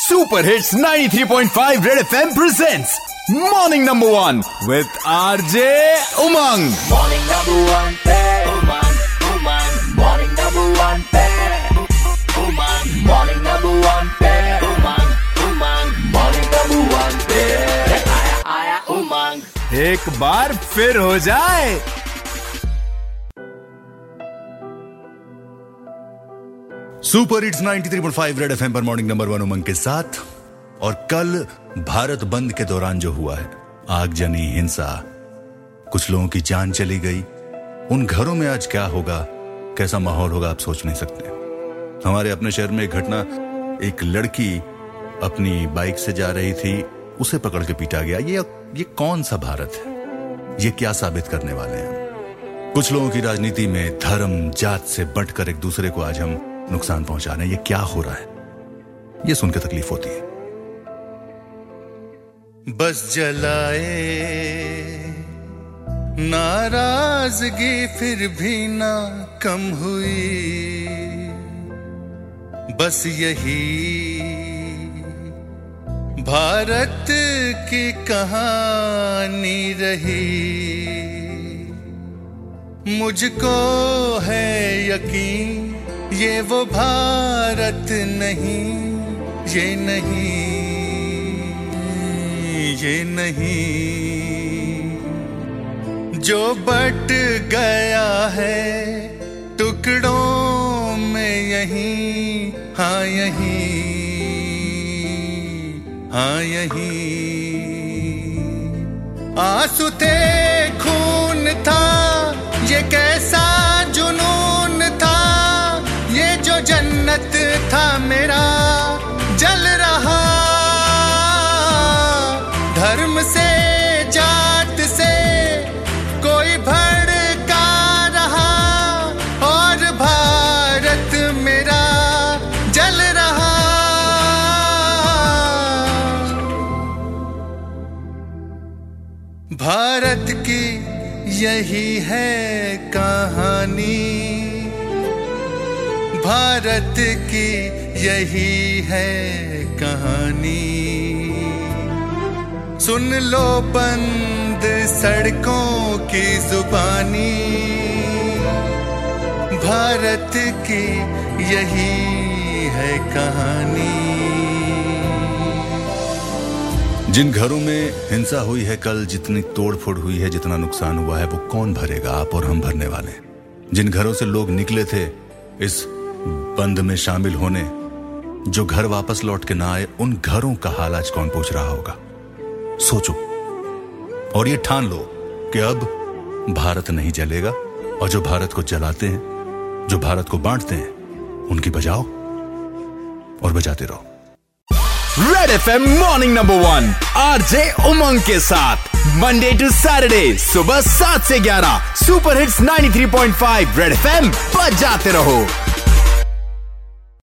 Super hits 93.5 Red FM presents morning number 1 with RJ Umang. Morning number 1 पे उमंग, morning number 1 पे उमंग, morning number 1 पे उमंग, morning number 1 पे आया उमंग। एक बार फिर हो जाए। सुपर हिट्स 93.5 रेड एफएम पर मॉर्निंग नंबर 1 उमंग के साथ। और कल भारत बंद के दौरान जो हुआ है, आगजनी, हिंसा, कुछ लोगों की जान चली गई। उन घरों में आज क्या होगा, कैसा माहौल होगा, आप सोच नहीं सकते। हमारे अपने शहर में एक घटना, एक लड़की अपनी बाइक से जा रही थी, उसे पकड़ के पीटा गया। ये कौन सा भारत है? ये क्या साबित करने वाले हैं? कुछ लोगों की राजनीति में धर्म, जात से बंटकर एक दूसरे को आज हम नुकसान पहुंचा रहे हैं। ये क्या हो रहा है, ये सुन के तकलीफ होती है। बस जलाए नाराजगी फिर भी ना कम हुई, बस यही भारत की कहानी रही। मुझको है यकीन ये वो भारत नहीं, ये नहीं, ये नहीं जो बट गया है टुकड़ों में। यहीं, हाँ यहीं, हाँ यहीं आंसू थे, खून था, ये कैसा जुनून था। ये जो जन्नत था मेरा जल रहा। धर्म से, जात से कोई भड़का रहा, और भारत मेरा जल रहा। भारत की यही है कहानी, भारत की यही है कहानी। सुन लो बंद सड़कों की जुबानी, भारत की यही है कहानी। जिन घरों में हिंसा हुई है कल, जितनी तोड़फोड़ हुई है, जितना नुकसान हुआ है, वो कौन भरेगा? आप और हम भरने वाले हैं। जिन घरों से लोग निकले थे इस बंद में शामिल होने, जो घर वापस लौट के ना आए, उन घरों का हाल आज कौन पूछ रहा होगा? सोचो और ये ठान लो कि अब भारत नहीं जलेगा, और जो भारत को जलाते हैं, जो भारत को बांटते हैं, उनकी बजाओ और बजाते रहो। Red FM morning number 1 RJ Umang के साथ मंडे टू सैटरडे सुबह 7 से 11 सुपर हिट्स 93.5 रेड एफएम बजाते रहो।